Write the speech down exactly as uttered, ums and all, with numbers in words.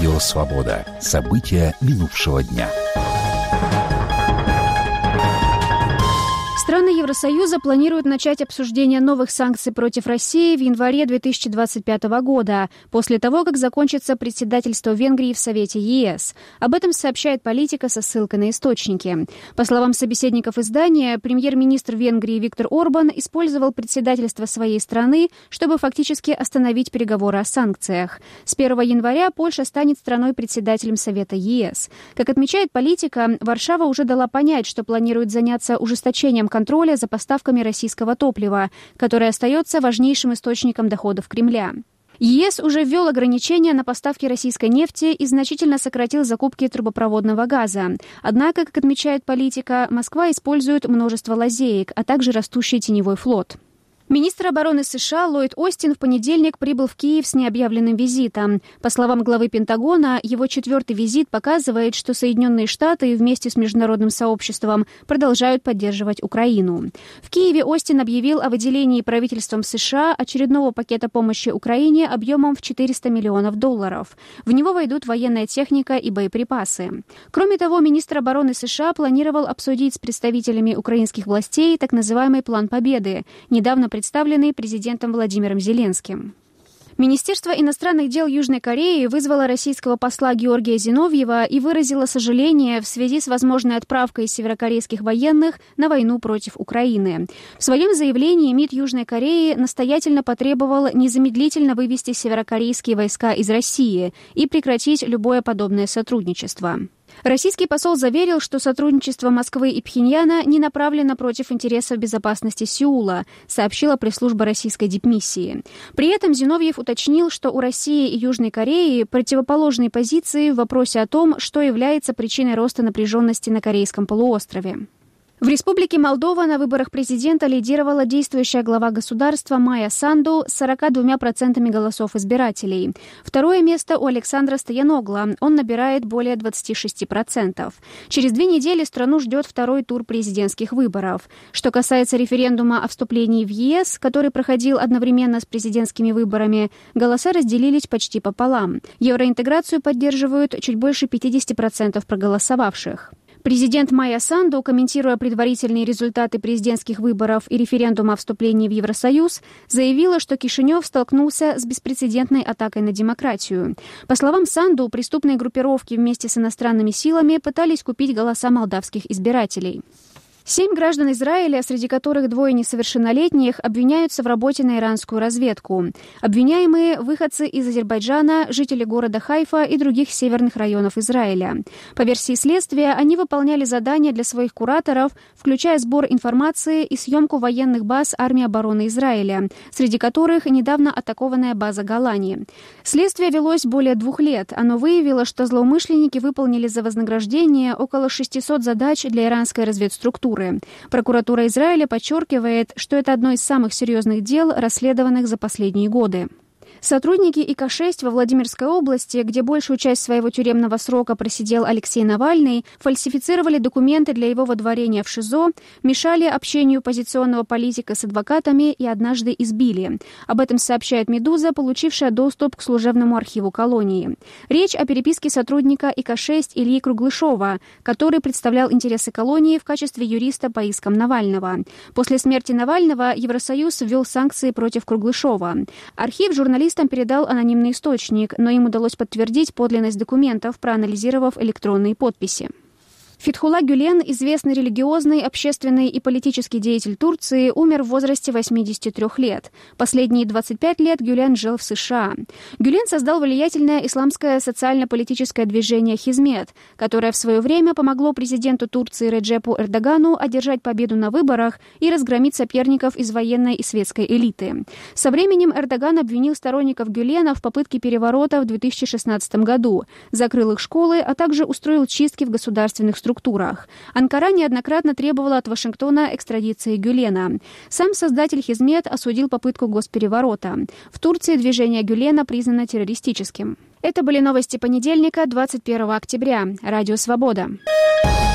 Радио «Свобода». События минувшего дня. Страны Евросоюза планируют начать обсуждение новых санкций против России в январе две тысячи двадцать пятого года, после того, как закончится председательство Венгрии в Совете ЕС. Об этом сообщает Политика со ссылкой на источники. По словам собеседников издания, премьер-министр Венгрии Виктор Орбан использовал председательство своей страны, чтобы фактически остановить переговоры о санкциях. С первого января Польша станет страной-председателем Совета ЕС. Как отмечает Политика, Варшава уже дала понять, что планирует заняться ужесточением контроля за поставками российского топлива, которое остается важнейшим источником доходов Кремля. ЕС уже ввел ограничения на поставки российской нефти и значительно сократил закупки трубопроводного газа. Однако, как отмечает Политика, Москва использует множество лазеек, а также растущий теневой флот. Министр обороны США Ллойд Остин в понедельник прибыл в Киев с необъявленным визитом. По словам главы Пентагона, его четвертый визит показывает, что Соединенные Штаты вместе с международным сообществом продолжают поддерживать Украину. В Киеве Остин объявил о выделении правительством США очередного пакета помощи Украине объемом в четыреста миллионов долларов. В него войдут военная техника и боеприпасы. Кроме того, министр обороны США планировал обсудить с представителями украинских властей так называемый «План Победы», недавно представленный президентом Владимиром Зеленским. Министерство иностранных дел Южной Кореи вызвало российского посла Георгия Зиновьева и выразило сожаление в связи с возможной отправкой северокорейских военных на войну против Украины. В своем заявлении МИД Южной Кореи настоятельно потребовал незамедлительно вывести северокорейские войска из России и прекратить любое подобное сотрудничество. Российский посол заверил, что сотрудничество Москвы и Пхеньяна не направлено против интересов безопасности Сеула, сообщила пресс-служба российской дипмиссии. При этом Зиновьев уточнил, что у России и Южной Кореи противоположные позиции в вопросе о том, что является причиной роста напряженности на Корейском полуострове. В Республике Молдова на выборах президента лидировала действующая глава государства Майя Санду с сорока двумя процентами голосов избирателей. Второе место у Александра Стояногла. Он набирает более двадцати шести процентов. Через две недели страну ждет второй тур президентских выборов. Что касается референдума о вступлении в ЕС, который проходил одновременно с президентскими выборами, голоса разделились почти пополам. Евроинтеграцию поддерживают чуть больше пятидесяти процентов проголосовавших. Президент Майя Санду, комментируя предварительные результаты президентских выборов и референдума о вступлении в Евросоюз, заявила, что Кишинев столкнулся с беспрецедентной атакой на демократию. По словам Санду, преступные группировки вместе с иностранными силами пытались купить голоса молдавских избирателей. Семь граждан Израиля, среди которых двое несовершеннолетних, обвиняются в работе на иранскую разведку. Обвиняемые – выходцы из Азербайджана, жители города Хайфа и других северных районов Израиля. По версии следствия, они выполняли задания для своих кураторов, включая сбор информации и съемку военных баз армии обороны Израиля, среди которых недавно атакованная база Голани. Следствие велось более двух лет. Оно выявило, что злоумышленники выполнили за вознаграждение около шестисот задач для иранской разведструктуры. Прокуратура Израиля подчеркивает, что это одно из самых серьезных дел, расследованных за последние годы. Сотрудники И К шесть во Владимирской области, где большую часть своего тюремного срока просидел Алексей Навальный, фальсифицировали документы для его водворения в ШИЗО, мешали общению оппозиционного политика с адвокатами и однажды избили. Об этом сообщает «Медуза», получившая доступ к служебному архиву колонии. Речь о переписке сотрудника И К шесть Ильи Круглышова, который представлял интересы колонии в качестве юриста по искам Навального. После смерти Навального Евросоюз ввел санкции против Круглышова. Архив журналистов передал анонимный источник, но им удалось подтвердить подлинность документов, проанализировав электронные подписи. Фетхулла Гюлен, известный религиозный, общественный и политический деятель Турции, умер в возрасте восьмидесяти трёх лет. Последние двадцать пять лет Гюлен жил в США. Гюлен создал влиятельное исламское социально-политическое движение «Хизмет», которое в свое время помогло президенту Турции Реджепу Эрдогану одержать победу на выборах и разгромить соперников из военной и светской элиты. Со временем Эрдоган обвинил сторонников Гюлена в попытке переворота в две тысячи шестнадцатом году, закрыл их школы, а также устроил чистки в государственных структурах. Анкара неоднократно требовала от Вашингтона экстрадиции Гюлена. Сам создатель Хизмет осудил попытку госпереворота. В Турции движение Гюлена признано террористическим. Это были новости понедельника, двадцать первого октября. Радио «Свобода».